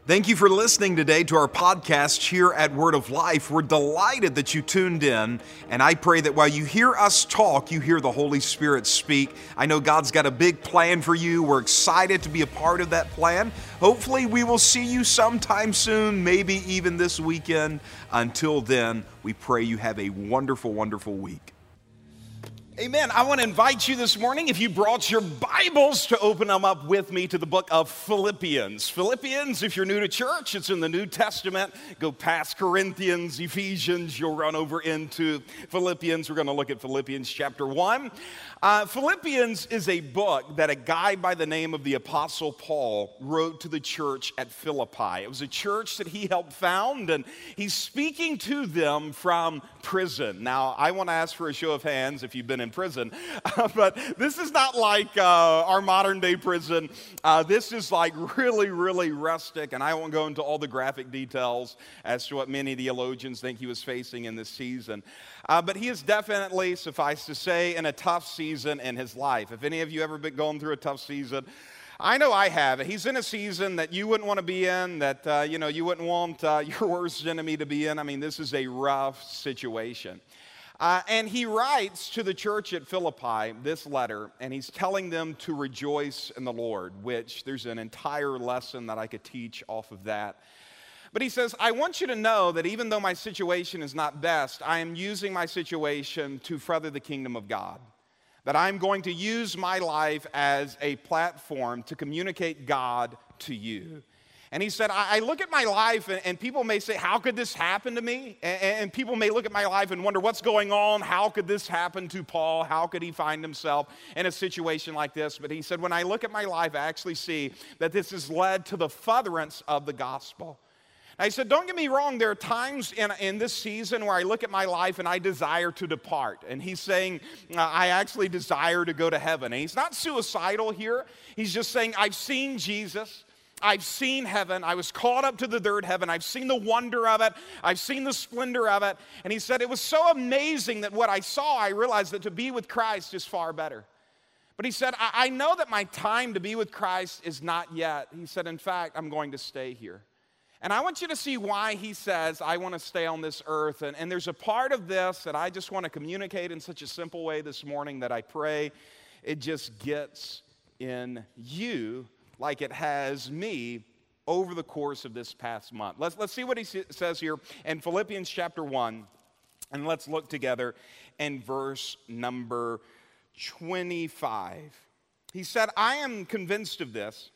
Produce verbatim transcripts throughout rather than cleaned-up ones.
Thank you for listening today to our podcast here at Word of Life. We're delighted that you tuned in, and I pray that while you hear us talk, you hear the Holy Spirit speak. I know God's got a big plan for you. We're excited to be a part of that plan. Hopefully, we will see you sometime soon, maybe even this weekend. Until then, we pray you have a wonderful, wonderful week. Amen. I want to invite you this morning, if you brought your Bibles, to open them up with me to the book of Philippians. Philippians, if you're new to church, it's in the New Testament. Go past Corinthians, Ephesians, you'll run over into Philippians. We're going to look at Philippians chapter one. Uh, Philippians is a book that a guy by the name of the Apostle Paul wrote to the church at Philippi. It was a church that he helped found, and he's speaking to them from prison. Now, I want to ask for a show of hands if you've been in prison, but this is not like uh, our modern day prison. Uh, this is like really, really rustic, and I won't go into all the graphic details as to what many theologians think he was facing in this season. Uh, but he is definitely, suffice to say, in a tough season in his life. If any of you ever been going through a tough season, I know I have. He's in a season that you wouldn't want to be in, that uh, you know you wouldn't want uh, your worst enemy to be in. I mean, this is a rough situation. Uh, and he writes to the church at Philippi this letter, and he's telling them to rejoice in the Lord, which there's an entire lesson that I could teach off of that. But he says, I want you to know that even though my situation is not best, I am using my situation to further the kingdom of God. That I'm going to use my life as a platform to communicate God to you. And he said, I, I look at my life and, and people may say, how could this happen to me? And, and people may look at my life and wonder, what's going on? How could this happen to Paul? How could he find himself in a situation like this? But he said, when I look at my life, I actually see that this has led to the furtherance of the gospel. I said, don't get me wrong, there are times in, in this season where I look at my life and I desire to depart. And he's saying, uh, I actually desire to go to heaven. And he's not suicidal here. He's just saying, I've seen Jesus. I've seen heaven. I was caught up to the third heaven. I've seen the wonder of it. I've seen the splendor of it. And he said, it was so amazing that what I saw, I realized that to be with Christ is far better. But he said, I, I know that my time to be with Christ is not yet. He said, in fact, I'm going to stay here. And I want you to see why he says, I want to stay on this earth. And, and there's a part of this that I just want to communicate in such a simple way this morning that I pray it just gets in you like it has me over the course of this past month. Let's, let's see what he says here in Philippians chapter one. And let's look together in verse number twenty-five. He said, I am convinced of this.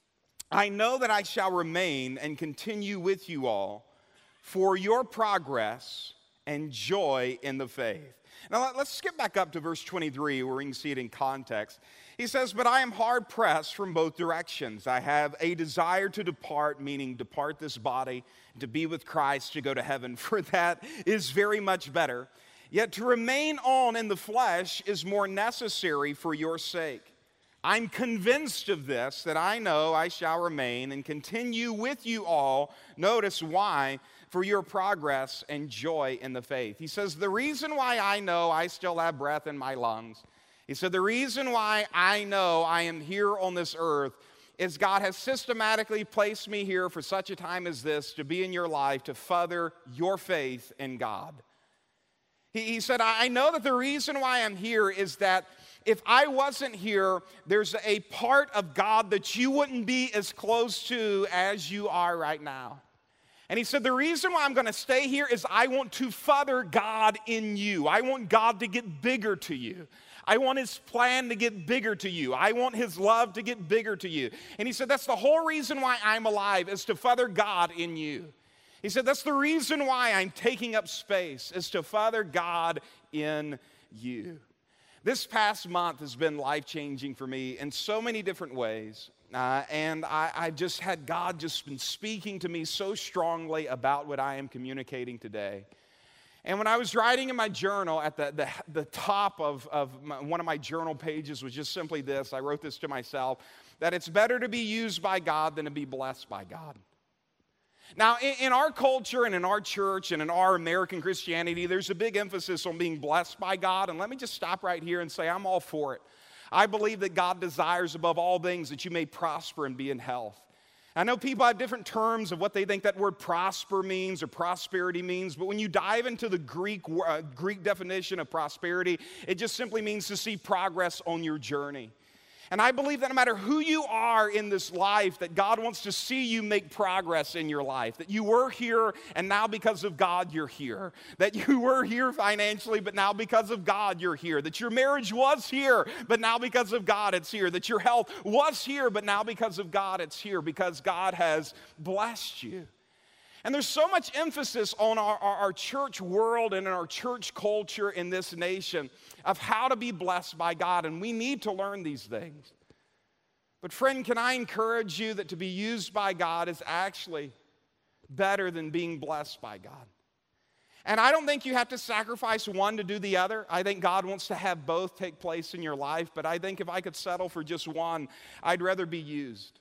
I know that I shall remain and continue with you all for your progress and joy in the faith. Now let's skip back up to verse twenty-three where we can see it in context. He says, but I am hard pressed from both directions. I have a desire to depart, meaning depart this body, to be with Christ, to go to heaven, for that is very much better. Yet to remain on in the flesh is more necessary for your sake. I'm convinced of this, that I know I shall remain and continue with you all. Notice why, for your progress and joy in the faith. He says, the reason why I know I still have breath in my lungs, he said, the reason why I know I am here on this earth is God has systematically placed me here for such a time as this to be in your life, to further your faith in God. He, he said, I know that the reason why I'm here is that if I wasn't here, there's a part of God that you wouldn't be as close to as you are right now. And he said, the reason why I'm going to stay here is I want to further God in you. I want God to get bigger to you. I want his plan to get bigger to you. I want his love to get bigger to you. And he said, that's the whole reason why I'm alive, is to further God in you. He said, that's the reason why I'm taking up space, is to further God in you. This past month has been life-changing for me in so many different ways. Uh, and I, I've just had God just been speaking to me so strongly about what I am communicating today. And when I was writing in my journal, at the, the, the top of, of my, one of my journal pages was just simply this. I wrote this to myself, that it's better to be used by God than to be blessed by God. Now, in, in our culture and in our church and in our American Christianity, there's a big emphasis on being blessed by God. And let me just stop right here and say I'm all for it. I believe that God desires above all things that you may prosper and be in health. I know people have different terms of what they think that word prosper means or prosperity means, but when you dive into the Greek, uh, Greek definition of prosperity, it just simply means to see progress on your journey. And I believe that no matter who you are in this life, that God wants to see you make progress in your life. That you were here, and now because of God, you're here. That you were here financially, but now because of God, you're here. That your marriage was here, but now because of God, it's here. That your health was here, but now because of God, it's here. Because God has blessed you. And there's so much emphasis on our, our, our church world and in our church culture in this nation of how to be blessed by God, and we need to learn these things. But friend, can I encourage you that to be used by God is actually better than being blessed by God? And I don't think you have to sacrifice one to do the other. I think God wants to have both take place in your life, but I think if I could settle for just one, I'd rather be used.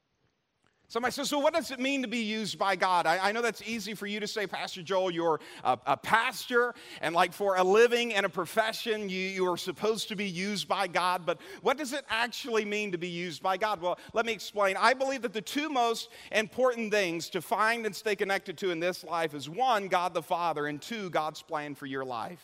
Somebody says, so what does it mean to be used by God? I, I know that's easy for you to say, Pastor Joel, you're a, a pastor, and like for a living and a profession, you, you are supposed to be used by God. But what does it actually mean to be used by God? Well, let me explain. I believe that the two most important things to find and stay connected to in this life is one, God the Father, and two, God's plan for your life.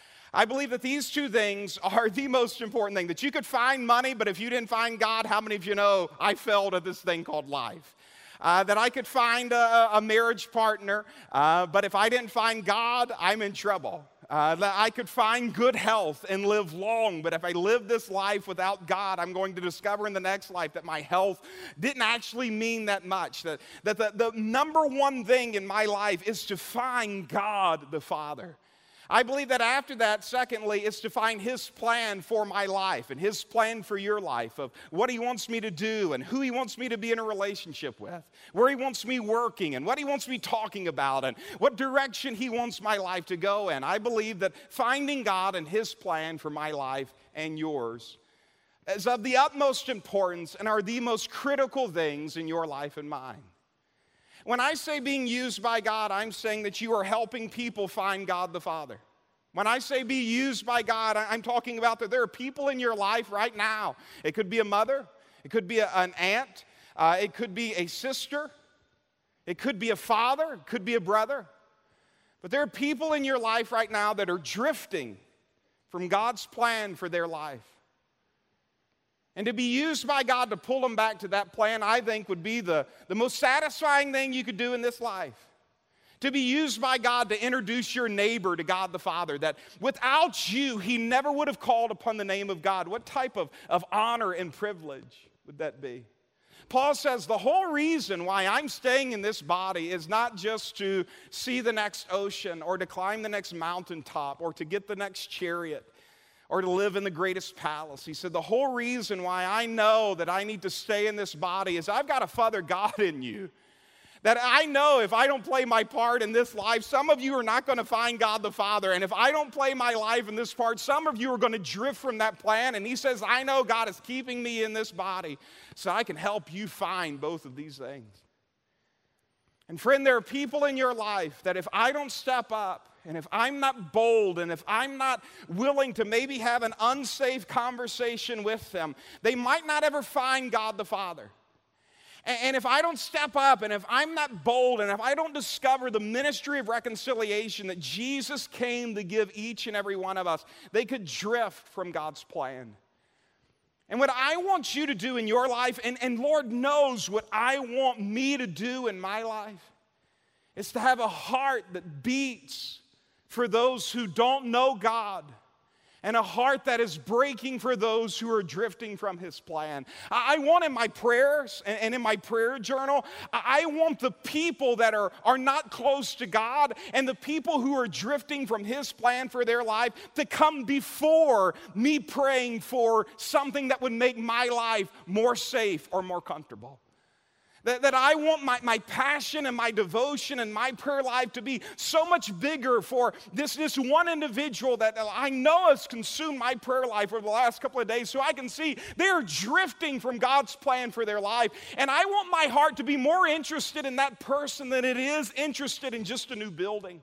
I believe that these two things are the most important thing. That you could find money, but if you didn't find God, how many of you know I failed at this thing called life? Uh, that I could find a, a marriage partner, uh, but if I didn't find God, I'm in trouble. Uh, that I could find good health and live long, but if I live this life without God, I'm going to discover in the next life that my health didn't actually mean that much. That, that the, the number one thing in my life is to find God the Father. I believe that after that, secondly, is to find His plan for my life and His plan for your life of what He wants me to do and who He wants me to be in a relationship with, where He wants me working and what He wants me talking about and what direction He wants my life to go in. I believe that finding God and His plan for my life and yours is of the utmost importance and are the most critical things in your life and mine. When I say being used by God, I'm saying that you are helping people find God the Father. When I say be used by God, I'm talking about that there are people in your life right now. It could be a mother. It could be a, an aunt. Uh, it could be a sister. It could be a father. It could be a brother. But there are people in your life right now that are drifting from God's plan for their life. And to be used by God to pull them back to that plan, I think would be the, the most satisfying thing you could do in this life. To be used by God to introduce your neighbor to God the Father, that without you, he never would have called upon the name of God. What type of, of honor and privilege would that be? Paul says the whole reason why I'm staying in this body is not just to see the next ocean or to climb the next mountaintop or to get the next chariot or to live in the greatest palace. He said, the whole reason why I know that I need to stay in this body is I've got a Father God in you. That I know if I don't play my part in this life, some of you are not going to find God the Father. And if I don't play my life in this part, some of you are going to drift from that plan. And he says, I know God is keeping me in this body so I can help you find both of these things. And friend, there are people in your life that if I don't step up, and if I'm not bold, and if I'm not willing to maybe have an unsafe conversation with them, they might not ever find God the Father. And if I don't step up, and if I'm not bold, and if I don't discover the ministry of reconciliation that Jesus came to give each and every one of us, they could drift from God's plan. And what I want you to do in your life, and, and Lord knows what I want me to do in my life, is to have a heart that beats for those who don't know God, and a heart that is breaking for those who are drifting from His plan. I want in my prayers and in my prayer journal, I want the people that are, are not close to God and the people who are drifting from His plan for their life to come before me praying for something that would make my life more safe or more comfortable. That, that I want my, my passion and my devotion and my prayer life to be so much bigger for this, this one individual that I know has consumed my prayer life over the last couple of days, so I can see they're drifting from God's plan for their life. And I want my heart to be more interested in that person than it is interested in just a new building.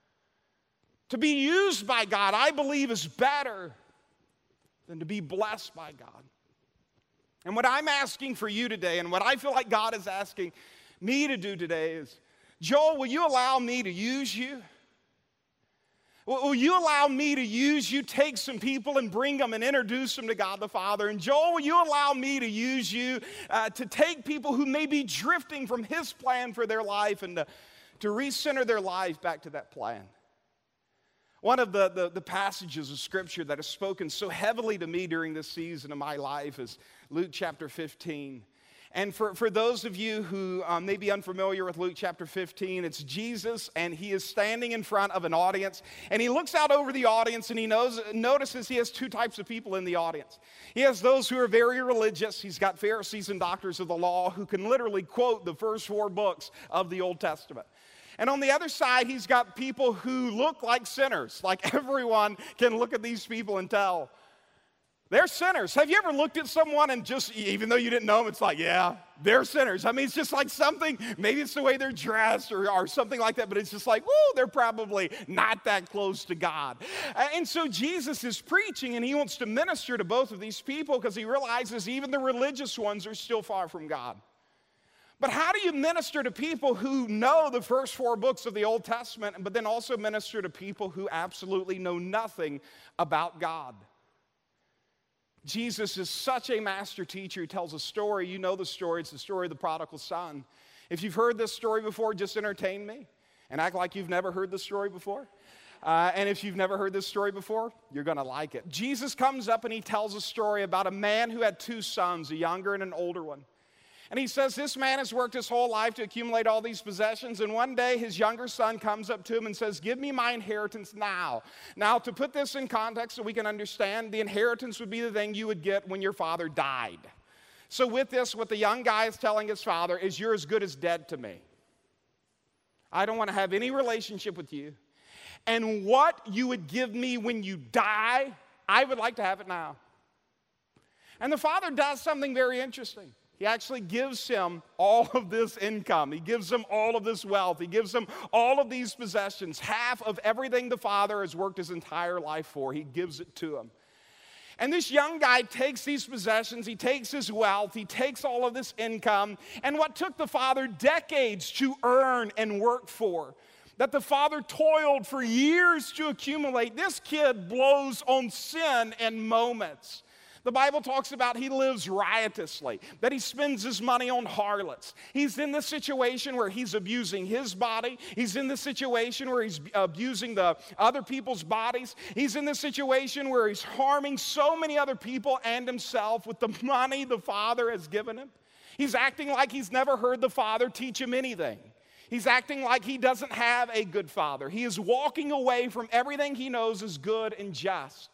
To be used by God, I believe, is better than to be blessed by God. And what I'm asking for you today, and what I feel like God is asking me to do today is, Joel, will you allow me to use you? Will you allow me to use you, take some people and bring them and introduce them to God the Father? And Joel, will you allow me to use you uh, to take people who may be drifting from His plan for their life and to, to recenter their life back to that plan? One of the, the, the passages of Scripture that has spoken so heavily to me during this season of my life is Luke chapter fifteen. And for, for those of you who um, may be unfamiliar with Luke chapter fifteen, it's Jesus, and He is standing in front of an audience, and He looks out over the audience, and He knows, notices He has two types of people in the audience. He has those who are very religious. He's got Pharisees and doctors of the law who can literally quote the first four books of the Old Testament. And on the other side, He's got people who look like sinners. Like everyone can look at these people and tell they're sinners. Have you ever looked at someone and just, even though you didn't know them, it's like, yeah, they're sinners. I mean, it's just like something, maybe it's the way they're dressed or, or something like that, but it's just like, woo, they're probably not that close to God. And so Jesus is preaching, and He wants to minister to both of these people because He realizes even the religious ones are still far from God. But how do you minister to people who know the first four books of the Old Testament, but then also minister to people who absolutely know nothing about God? Jesus is such a master teacher. He tells a story. You know the story. It's the story of the prodigal son. If you've heard this story before, just entertain me and act like you've never heard this story before. Uh, and if you've never heard this story before, you're going to like it. Jesus comes up and He tells a story about a man who had two sons, a younger and an older one. And he says this man has worked his whole life to accumulate all these possessions, and one day his younger son comes up to him and says, give me my inheritance now. Now, to put this in context so we can understand, the inheritance would be the thing you would get when your father died. So with this, what the young guy is telling his father is, you're as good as dead to me. I don't want to have any relationship with you. And what you would give me when you die, I would like to have it now. And the father does something very interesting. He actually gives him all of this income. He gives him all of this wealth. He gives him all of these possessions. Half of everything the father has worked his entire life for, he gives it to him. And this young guy takes these possessions, he takes his wealth, he takes all of this income, and what took the father decades to earn and work for, that the father toiled for years to accumulate, this kid blows on sin in moments. The Bible talks about he lives riotously, that he spends his money on harlots. He's in this situation where he's abusing his body. He's in this situation where he's abusing the other people's bodies. He's in this situation where he's harming so many other people and himself with the money the Father has given him. He's acting like he's never heard the Father teach him anything. He's acting like he doesn't have a good father. He is walking away from everything he knows is good and just.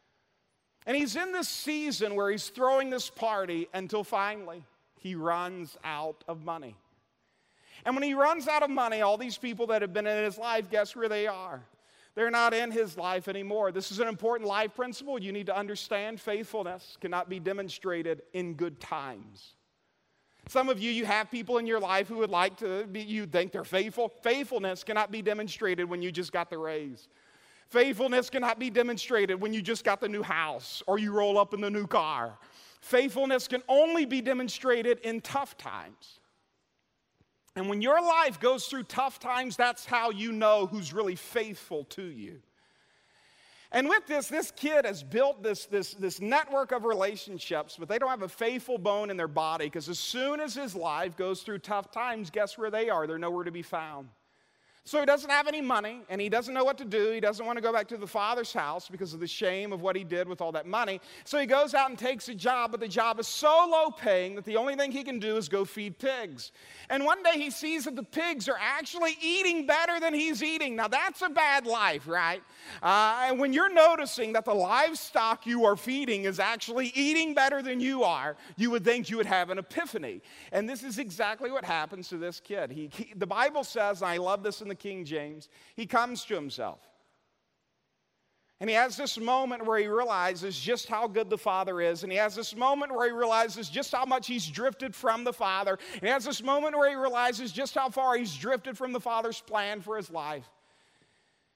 And he's in this season where he's throwing this party until finally he runs out of money. And when he runs out of money, all these people that have been in his life, guess where they are? They're not in his life anymore. This is an important life principle. You need to understand faithfulness cannot be demonstrated in good times. Some of you, you have people in your life who would like to be, you think they're faithful. Faithfulness cannot be demonstrated when you just got the raise. Faithfulness cannot be demonstrated when you just got the new house or you roll up in the new car. Faithfulness can only be demonstrated in tough times. And when your life goes through tough times, that's how you know who's really faithful to you. And with this, this kid has built this, this, this network of relationships, but they don't have a faithful bone in their body, because as soon as his life goes through tough times, guess where they are? They're nowhere to be found. So he doesn't have any money, and he doesn't know what to do. He doesn't want to go back to the father's house because of the shame of what he did with all that money. So he goes out and takes a job, but the job is so low paying that the only thing he can do is go feed pigs. And one day he sees that the pigs are actually eating better than he's eating. Now that's a bad life, right? Uh, and when you're noticing that the livestock you are feeding is actually eating better than you are, you would think you would have an epiphany. And this is exactly what happens to this kid. He, he, the Bible says, and I love this in the King James, he comes to himself. And he has this moment where he realizes just how good the Father is. And he has this moment where he realizes just how much he's drifted from the Father. And he has this moment where he realizes just how far he's drifted from the Father's plan for his life.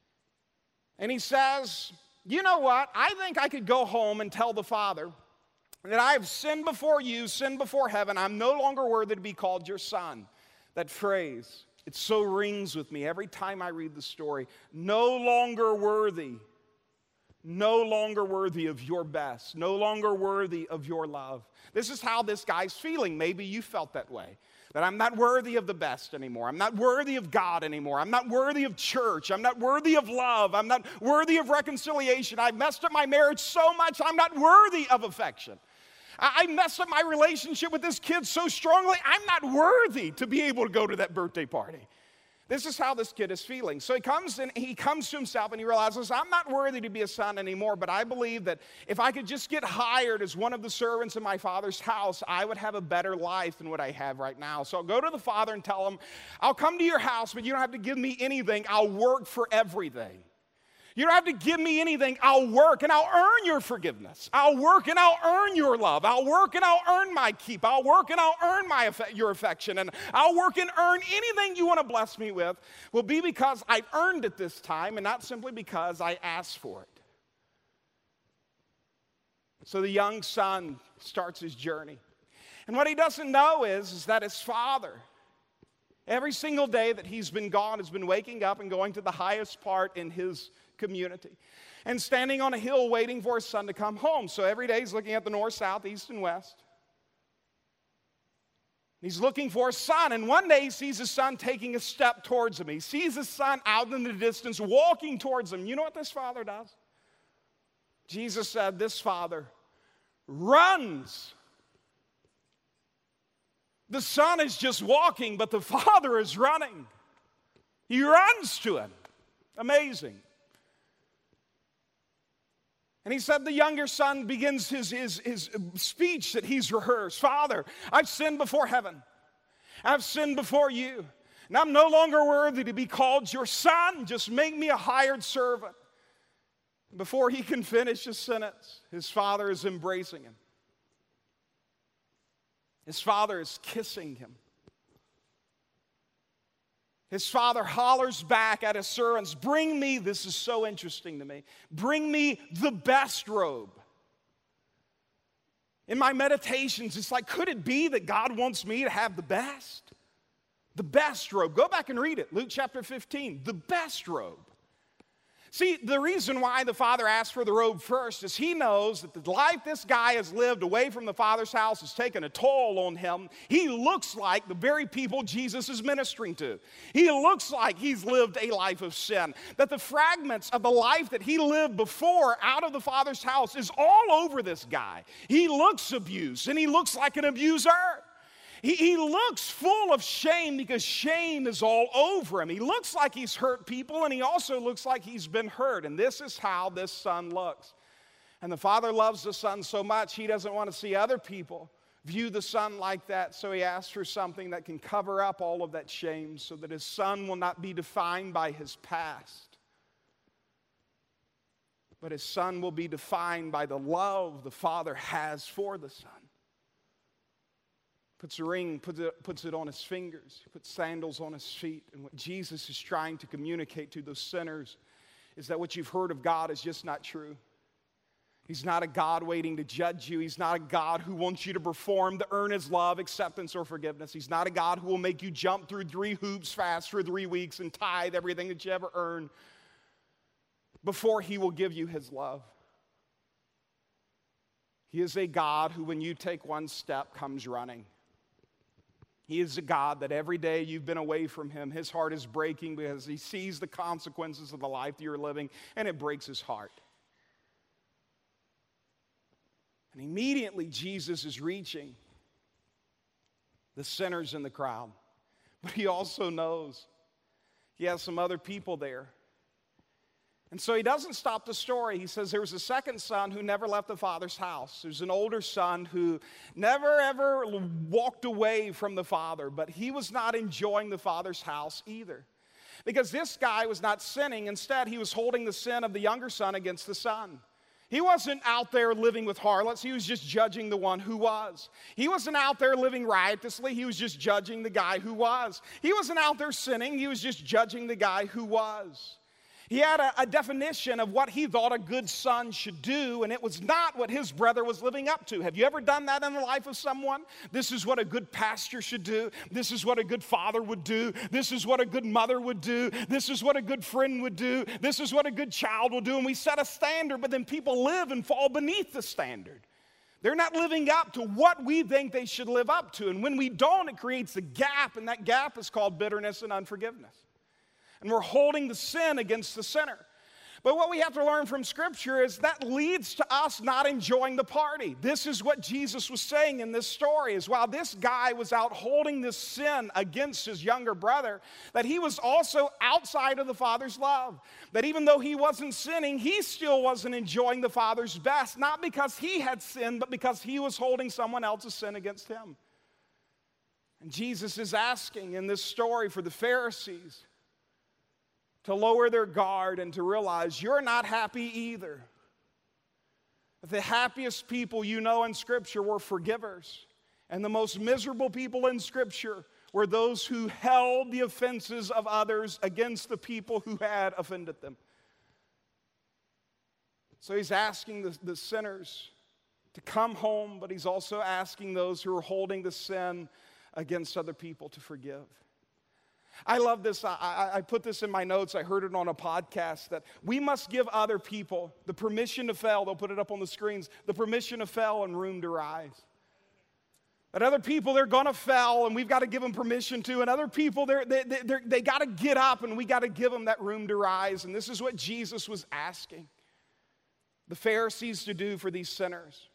And he says, you know what? I think I could go home and tell the Father that I have sinned before you, sinned before heaven. I'm no longer worthy to be called your son. That phrase, it so rings with me every time I read the story. No longer worthy. No longer worthy of your best. No longer worthy of your love. This is how this guy's feeling. Maybe you felt that way. That I'm not worthy of the best anymore. I'm not worthy of God anymore. I'm not worthy of church. I'm not worthy of love. I'm not worthy of reconciliation. I've messed up my marriage so much, I'm not worthy of affection. I messed up my relationship with this kid so strongly, I'm not worthy to be able to go to that birthday party. This is how this kid is feeling. So he comes and he comes to himself and he realizes, I'm not worthy to be a son anymore, but I believe that if I could just get hired as one of the servants in my father's house, I would have a better life than what I have right now. So I'll go to the father and tell him, I'll come to your house, but you don't have to give me anything. I'll work for everything. You don't have to give me anything. I'll work and I'll earn your forgiveness. I'll work and I'll earn your love. I'll work and I'll earn my keep. I'll work and I'll earn my your affection. And I'll work and earn anything you want to bless me with will be because I've earned it this time and not simply because I asked for it. So the young son starts his journey. And what he doesn't know is, is that his father, every single day that he's been gone, has been waking up and going to the highest part in his community and standing on a hill waiting for his son to come home. So every day he's looking at the north, south, east, and west. He's looking for his son, and one day he sees his son taking a step towards him. He sees his son out in the distance walking towards him. You know what this father does? Jesus said this father runs. The son is just walking, but the father is running. He runs to him. Amazing. And he said the younger son begins his, his, his speech that he's rehearsed. Father, I've sinned before heaven. I've sinned before you. And I'm no longer worthy to be called your son. Just make me a hired servant. Before he can finish his sentence, his father is embracing him. His father is kissing him. His father hollers back at his servants, bring me, this is so interesting to me, bring me the best robe. In my meditations, it's like, could it be that God wants me to have the best? The best robe. Go back and read it, Luke chapter fifteen, the best robe. See, the reason why the father asked for the robe first is he knows that the life this guy has lived away from the father's house has taken a toll on him. He looks like the very people Jesus is ministering to. He looks like he's lived a life of sin. That the fragments of the life that he lived before out of the father's house is all over this guy. He looks abused and he looks like an abuser. He, he looks full of shame because shame is all over him. He looks like he's hurt people, and he also looks like he's been hurt. And this is how this son looks. And the father loves the son so much, he doesn't want to see other people view the son like that. So he asks for something that can cover up all of that shame so that his son will not be defined by his past. But his son will be defined by the love the father has for the son. Puts a ring, puts it, puts it on his fingers, puts sandals on his feet. And what Jesus is trying to communicate to those sinners is that what you've heard of God is just not true. He's not a God waiting to judge you. He's not a God who wants you to perform to earn his love, acceptance, or forgiveness. He's not a God who will make you jump through three hoops fast for three weeks and tithe everything that you ever earned before he will give you his love. He is a God who, when you take one step, comes running. He is a God that every day you've been away from him, his heart is breaking because he sees the consequences of the life that you're living, and it breaks his heart. And immediately Jesus is reaching the sinners in the crowd. But he also knows he has some other people there. And so he doesn't stop the story. He says there was a second son who never left the father's house. There's an older son who never ever walked away from the father, but he was not enjoying the father's house either. Because this guy was not sinning. Instead, he was holding the sin of the younger son against the son. He wasn't out there living with harlots. He was just judging the one who was. He wasn't out there living riotously. He was just judging the guy who was. He wasn't out there sinning. He was just judging the guy who was. He had a, a definition of what he thought a good son should do, and it was not what his brother was living up to. Have you ever done that in the life of someone? This is what a good pastor should do. This is what a good father would do. This is what a good mother would do. This is what a good friend would do. This is what a good child will do. And we set a standard, but then people live and fall beneath the standard. They're not living up to what we think they should live up to. And when we don't, it creates a gap, and that gap is called bitterness and unforgiveness. And we're holding the sin against the sinner. But what we have to learn from Scripture is that leads to us not enjoying the party. This is what Jesus was saying in this story, is while this guy was out holding this sin against his younger brother, that he was also outside of the Father's love. That even though he wasn't sinning, he still wasn't enjoying the Father's best, not because he had sinned, but because he was holding someone else's sin against him. And Jesus is asking in this story for the Pharisees to lower their guard and to realize you're not happy either. The happiest people you know in Scripture were forgivers. And the most miserable people in Scripture were those who held the offenses of others against the people who had offended them. So he's asking the, the sinners to come home, but he's also asking those who are holding the sin against other people to forgive. I love this. I, I, I put this in my notes. I heard it on a podcast that we must give other people the permission to fail. They'll put it up on the screens. The permission to fail and room to rise. That other people, they're going to fail, and we've got to give them permission to. And other people, they're, they they they got to get up, and we got to give them that room to rise. And this is what Jesus was asking the Pharisees to do for these sinners.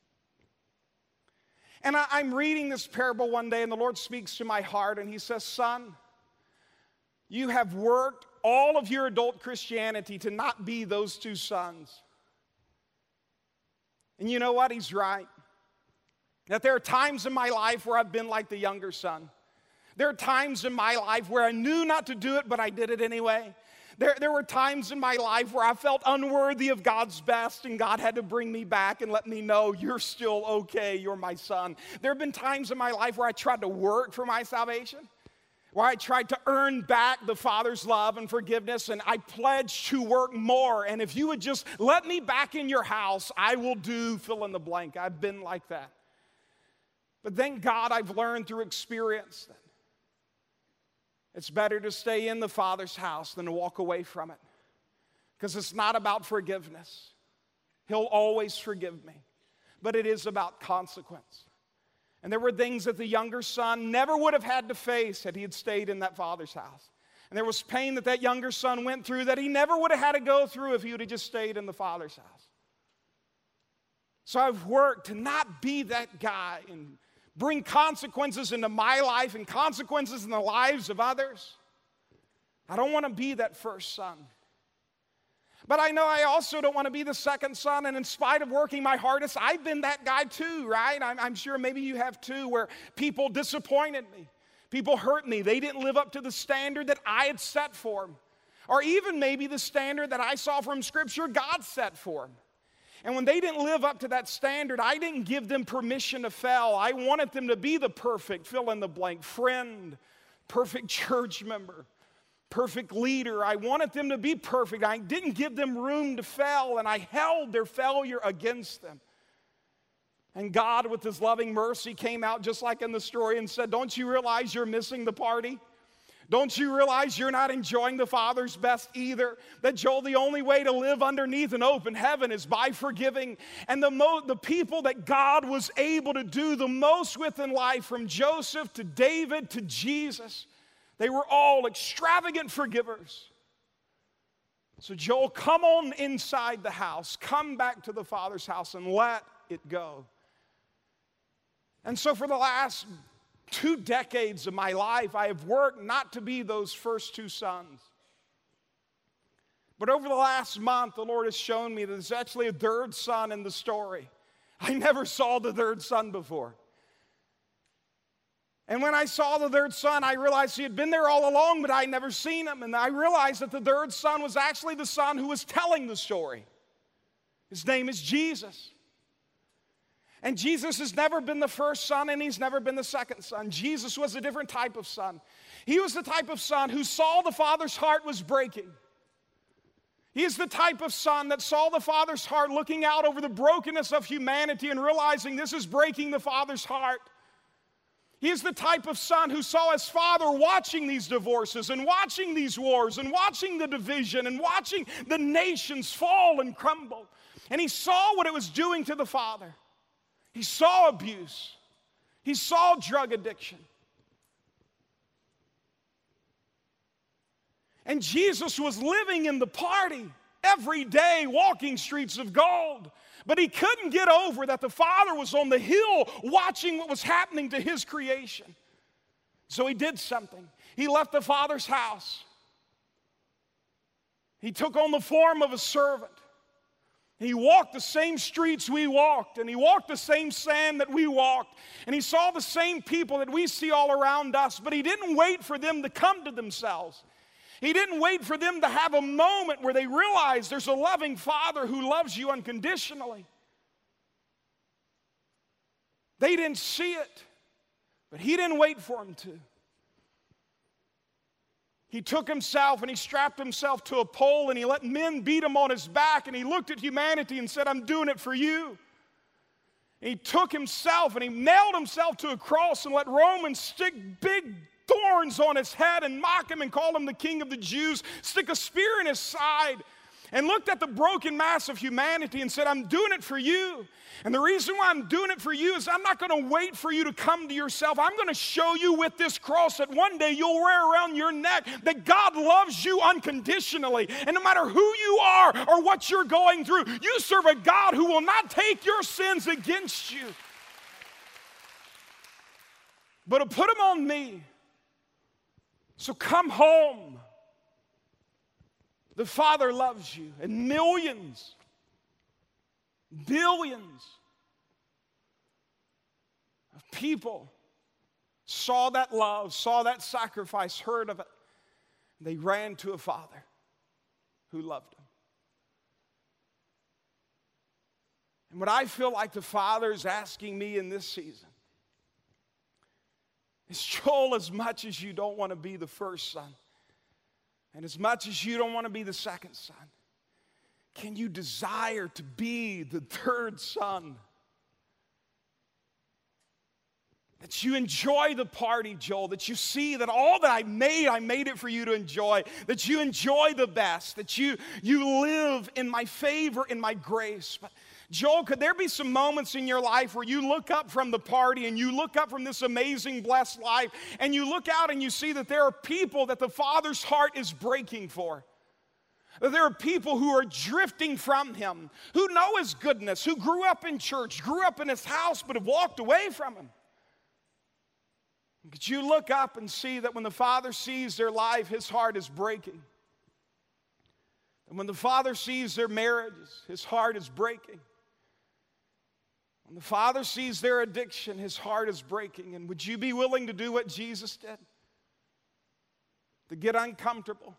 And I, I'm reading this parable one day, and the Lord speaks to my heart, and he says, son, you have worked all of your adult Christianity to not be those two sons. And you know what? He's right. That there are times in my life where I've been like the younger son. There are times in my life where I knew not to do it, but I did it anyway. There, there were times in my life where I felt unworthy of God's best, and God had to bring me back and let me know, you're still okay, you're my son. There have been times in my life where I tried to work for my salvation, where I tried to earn back the Father's love and forgiveness, and I pledged to work more. And if you would just let me back in your house, I will do fill in the blank. I've been like that. But thank God I've learned through experience that it's better to stay in the Father's house than to walk away from it. Because it's not about forgiveness. He'll always forgive me. But it is about consequence. And there were things that the younger son never would have had to face had he had stayed in that father's house. And there was pain that that younger son went through that he never would have had to go through if he would have just stayed in the father's house. So I've worked to not be that guy and bring consequences into my life and consequences in the lives of others. I don't want to be that first son. But I know I also don't want to be the second son, and in spite of working my hardest, I've been that guy too, right? I'm, I'm sure maybe you have too, where people disappointed me. People hurt me. They didn't live up to the standard that I had set for them. Or even maybe the standard that I saw from Scripture God set for them. And when they didn't live up to that standard, I didn't give them permission to fail. I wanted them to be the perfect, fill in the blank, friend, perfect church member, perfect leader. I wanted them to be perfect. I didn't give them room to fail, and I held their failure against them. And God, with His loving mercy, came out just like in the story and said, don't you realize you're missing the party? Don't you realize you're not enjoying the Father's best either? That, Joel, the only way to live underneath an open heaven is by forgiving. And the, mo- the people that God was able to do the most with in life, from Joseph to David to Jesus, they were all extravagant forgivers. So, Joel, come on inside the house. Come back to the Father's house and let it go. And so for the last two decades of my life, I have worked not to be those first two sons. But over the last month, the Lord has shown me that there's actually a third son in the story. I never saw the third son before. And when I saw the third son, I realized he had been there all along, but I had never seen him. And I realized that the third son was actually the son who was telling the story. His name is Jesus. And Jesus has never been the first son, and He's never been the second son. Jesus was a different type of son. He was the type of son who saw the Father's heart was breaking. He is the type of son that saw the Father's heart looking out over the brokenness of humanity and realizing this is breaking the Father's heart. He is the type of son who saw his father watching these divorces and watching these wars and watching the division and watching the nations fall and crumble. And he saw what it was doing to the father. He saw abuse. He saw drug addiction. And Jesus was living in the party every day, walking streets of gold. But he couldn't get over that the Father was on the hill watching what was happening to his creation. So he did something. He left the Father's house. He took on the form of a servant. He walked the same streets we walked, and he walked the same sand that we walked, and he saw the same people that we see all around us, but he didn't wait for them to come to themselves. He didn't wait for them to have a moment where they realize there's a loving Father who loves you unconditionally. They didn't see it, but he didn't wait for them to. He took himself and he strapped himself to a pole and he let men beat him on his back, and he looked at humanity and said, I'm doing it for you. And he took himself and he nailed himself to a cross and let Romans stick big thorns on his head and mock him and call him the King of the Jews, stick a spear in his side, and looked at the broken mass of humanity and said, I'm doing it for you. And the reason why I'm doing it for you is I'm not going to wait for you to come to yourself. I'm going to show you with this cross that one day you'll wear around your neck that God loves you unconditionally. And no matter who you are or what you're going through, you serve a God who will not take your sins against you, but to put them on me. So come home. The Father loves you. And millions, billions of people saw that love, saw that sacrifice, heard of it. And they ran to a Father who loved them. And what I feel like the Father is asking me in this season is, Joel, as much as you don't want to be the first son, and as much as you don't want to be the second son, can you desire to be the third son? That you enjoy the party, Joel, that you see that all that I made, I made it for you to enjoy, that you enjoy the best, that you, you live in my favor, in my grace. But Joel, could there be some moments in your life where you look up from the party and you look up from this amazing, blessed life, and you look out and you see that there are people that the Father's heart is breaking for? That there are people who are drifting from Him, who know His goodness, who grew up in church, grew up in His house, but have walked away from Him. Could you look up and see that when the Father sees their life, His heart is breaking? And when the Father sees their marriages, His heart is breaking. When the Father sees their addiction, His heart is breaking. And would you be willing to do what Jesus did? To get uncomfortable.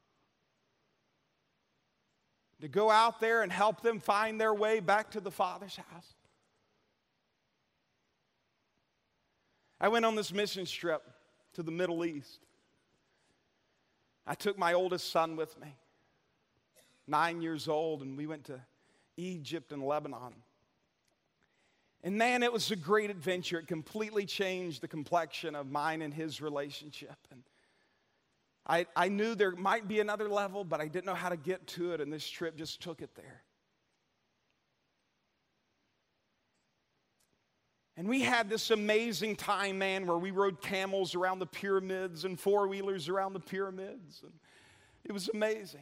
To go out there and help them find their way back to the Father's house. I went on this missions trip to the Middle East. I took my oldest son with me, nine years old, and we went to Egypt and Lebanon. And man, it was a great adventure. It completely changed the complexion of mine and his relationship. And I, I knew there might be another level, but I didn't know how to get to it, and this trip just took it there. And we had this amazing time, man, where we rode camels around the pyramids and four-wheelers around the pyramids. And it was amazing.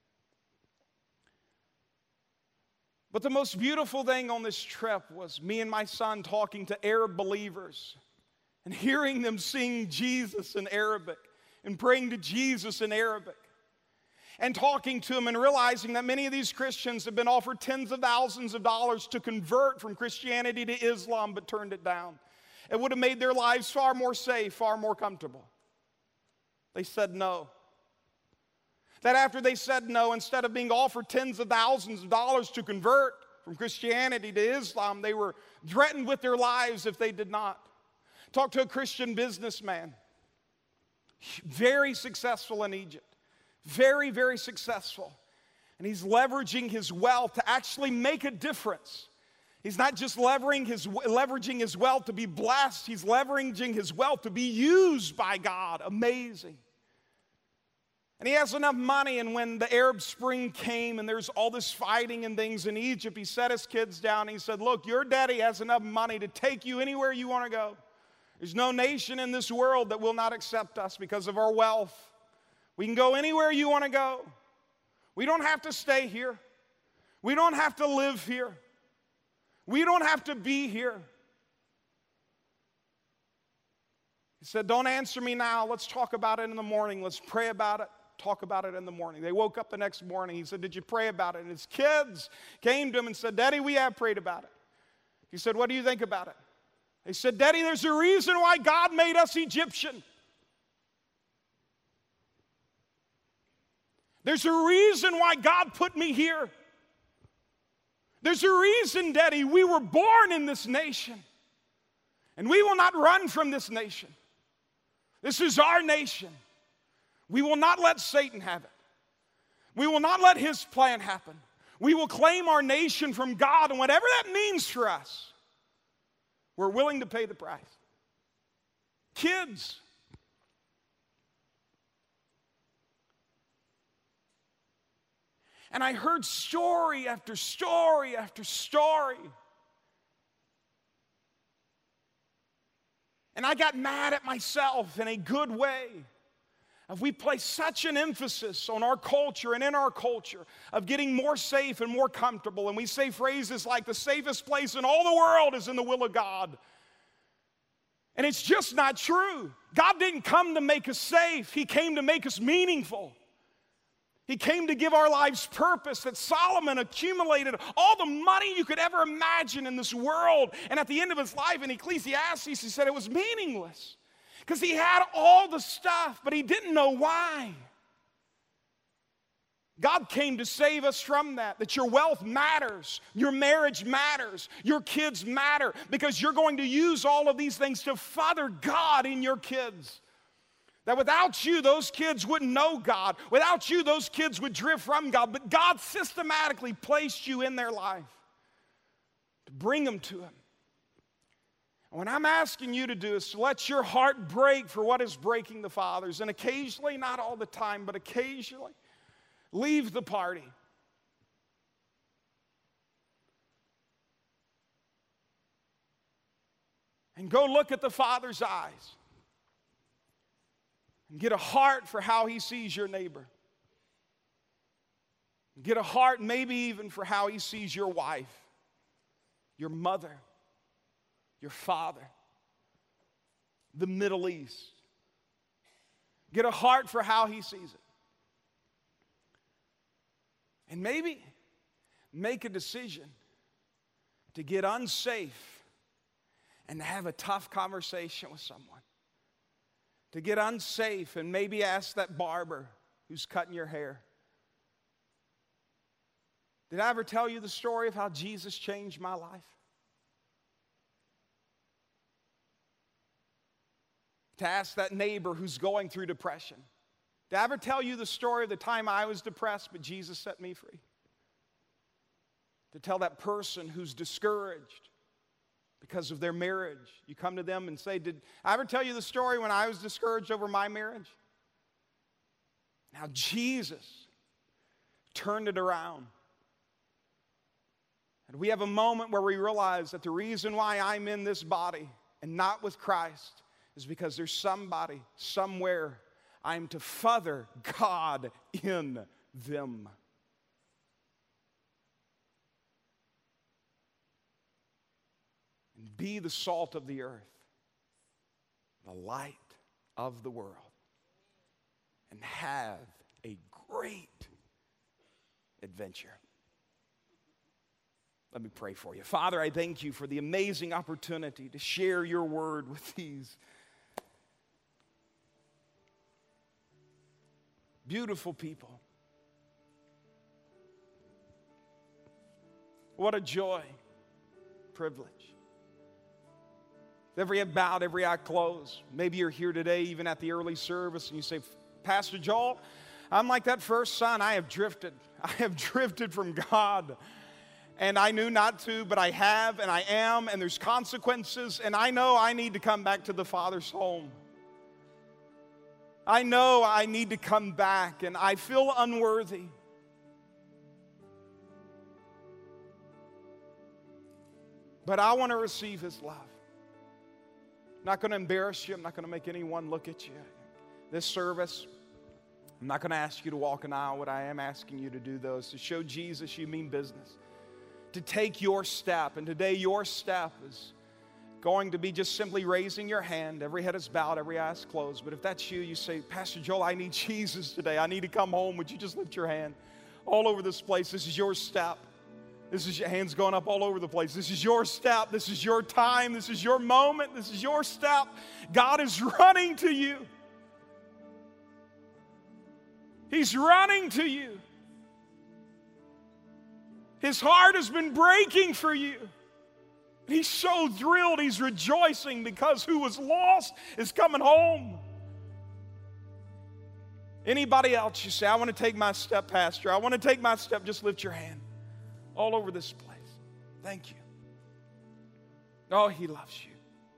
But the most beautiful thing on this trip was me and my son talking to Arab believers and hearing them sing Jesus in Arabic and praying to Jesus in Arabic and talking to them and realizing that many of these Christians have been offered tens of thousands of dollars to convert from Christianity to Islam but turned it down. It would have made their lives far more safe, far more comfortable. They said no. That after they said no, instead of being offered tens of thousands of dollars to convert from Christianity to Islam, they were threatened with their lives if they did not. Talked to a Christian businessman, very successful in Egypt, very, very successful. And he's leveraging his wealth to actually make a difference. He's not just leveraging his, leveraging his wealth to be blessed. He's leveraging his wealth to be used by God. Amazing. And he has enough money, and when the Arab Spring came and there's all this fighting and things in Egypt, he set his kids down and he said, look, your daddy has enough money to take you anywhere you want to go. There's no nation in this world that will not accept us because of our wealth. We can go anywhere you want to go. We don't have to stay here. We don't have to live here. We don't have to be here. He said, don't answer me now. Let's talk about it in the morning. Let's pray about it. Talk about it in the morning. They woke up the next morning. He said, did you pray about it? And his kids came to him and said, Daddy, we have prayed about it. He said, what do you think about it? They said, Daddy, there's a reason why God made us Egyptian. There's a reason why God put me here. There's a reason, Daddy, we were born in this nation. And we will not run from this nation. This is our nation. We will not let Satan have it. We will not let his plan happen. We will claim our nation from God, and whatever that means for us, we're willing to pay the price. Kids. And I heard story after story after story. And I got mad at myself in a good way. If we place such an emphasis on our culture and in our culture of getting more safe and more comfortable, and we say phrases like the safest place in all the world is in the will of God. And it's just not true. God didn't come to make us safe. He came to make us meaningful. He came to give our lives purpose. That Solomon accumulated all the money you could ever imagine in this world. And at the end of his life in Ecclesiastes, he said it was meaningless. Because he had all the stuff, but he didn't know why. God came to save us from that, that your wealth matters, your marriage matters, your kids matter, because you're going to use all of these things to father God in your kids. That without you, those kids wouldn't know God. Without you, those kids would drift from God. But God systematically placed you in their life to bring them to Him. And what I'm asking you to do is to let your heart break for what is breaking the fathers. And occasionally, not all the time, but occasionally, leave the party. And go look at the Father's eyes. And get a heart for how He sees your neighbor. Get a heart maybe even for how He sees your wife, your mother, your father, the Middle East. Get a heart for how He sees it. And maybe make a decision to get unsafe and to have a tough conversation with someone. To get unsafe and maybe ask that barber who's cutting your hair. Did I ever tell you the story of how Jesus changed my life? To ask that neighbor who's going through depression. Did I ever tell you the story of the time I was depressed, but Jesus set me free? To tell that person who's discouraged because of their marriage. You come to them and say, did I ever tell you the story when I was discouraged over my marriage? Now Jesus turned it around. And we have a moment where we realize that the reason why I'm in this body and not with Christ is because there's somebody, somewhere, I'm to father God in them. And be the salt of the earth, the light of the world, and have a great adventure. Let me pray for you. Father, I thank you for the amazing opportunity to share your word with these beautiful people. What a joy, privilege. Every head bowed, every eye closed. Maybe you're here today, even at the early service, and you say, Pastor Joel, I'm like that first son. I have drifted. I have drifted from God. And I knew not to, but I have, and I am, and there's consequences, and I know I need to come back to the Father's home. I know I need to come back, and I feel unworthy. But I want to receive His love. I'm not going to embarrass you. I'm not going to make anyone look at you. This service, I'm not going to ask you to walk an aisle. What I am asking you to do, though, is to show Jesus you mean business. To take your step. And today your step is going to be just simply raising your hand. Every head is bowed, every eye is closed. But if that's you, you say, Pastor Joel, I need Jesus today. I need to come home. Would you just lift your hand all over this place? This is your step. This is your hands going up all over the place. This is your step. This is your time. This is your moment. This is your step. God is running to you. He's running to you. His heart has been breaking for you. He's so thrilled. He's rejoicing because who was lost is coming home. Anybody else, you say, I want to take my step, Pastor. I want to take my step. Just lift your hand all over this place. Thank you. Oh, He loves you.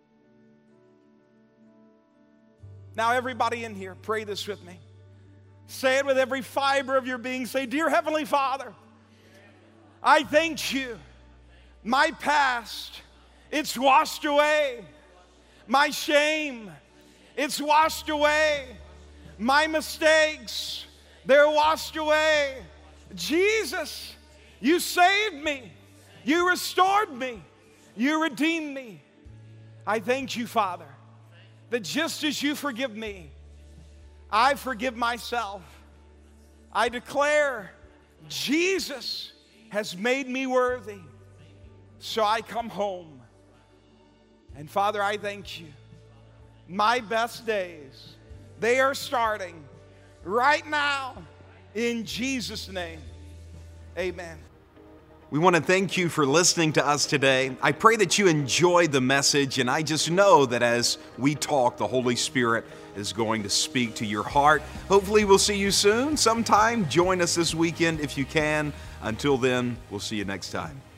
Now, everybody in here, pray this with me. Say it with every fiber of your being. Say, Dear Heavenly Father, I thank you. My past, it's washed away. My shame, it's washed away. My mistakes, they're washed away. Jesus, you saved me. You restored me. You redeemed me. I thank you, Father, that just as you forgive me, I forgive myself. I declare Jesus has made me worthy. So I come home. And Father, I thank you. My best days, they are starting right now in Jesus' name. Amen. We want to thank you for listening to us today. I pray that you enjoyed the message, and I just know that as we talk, the Holy Spirit is going to speak to your heart. Hopefully we'll see you soon. Sometime, join us this weekend if you can. Until then, we'll see you next time.